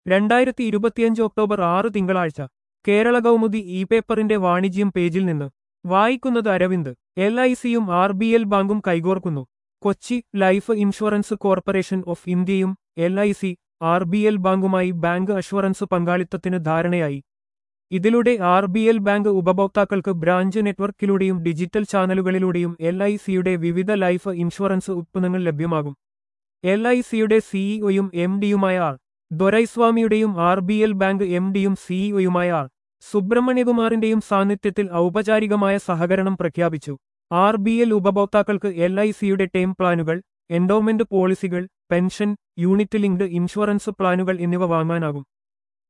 2025 October 6 തിങ്കളാഴ്ച Kerala Kaumudi E പേപ്പറിന്റെ വാണിജ്യം പേജിൽ നിന്ന് വായിക്കുന്നത് അരവിന്ദ്. LICയും RBL ബാങ്കും കൈകോർക്കുന്നു. Kochi life insurance corporation of ഇന്ത്യയും LIC RBL ബാങ്കുമായി ബാങ്ക് അഷ്വറൻസ് പങ്കാളിത്തത്തിന് ധാരണയായി. ഇതിലൂടെ RBL ബാങ്ക് ഉപഭോക്താക്കൾക്ക് ബ്രാഞ്ച് നെറ്റ്വർക്കിലൂടെയും ഡിജിറ്റൽ ചാനലുകളിലൂടെയും LICയുടെ വിവിധ ലൈഫ് ഇൻഷുറൻസ് ഉത്പന്നങ്ങൾ ലഭ്യമാകും. LICയുടെ സിഇഒയും MDയുമായ ആർ. ദൊരൈസ്വാമിയുടെയും RBL ബാങ്ക് MDയും സിഇഒയുമായ ആർ. സുബ്രഹ്മണ്യകുമാറിന്റെയും സാന്നിധ്യത്തിൽ ഔപചാരികമായ സഹകരണം പ്രഖ്യാപിച്ചു. RBL ഉപഭോക്താക്കൾക്ക് LICയുടെ ടേം പ്ലാനുകൾ, എൻഡോമെന്റ് പോളിസികൾ, പെൻഷൻ, യൂണിറ്റ് ലിങ്ക്ഡ് ഇൻഷുറൻസ് പ്ലാനുകൾ എന്നിവ വാങ്ങാനാകും.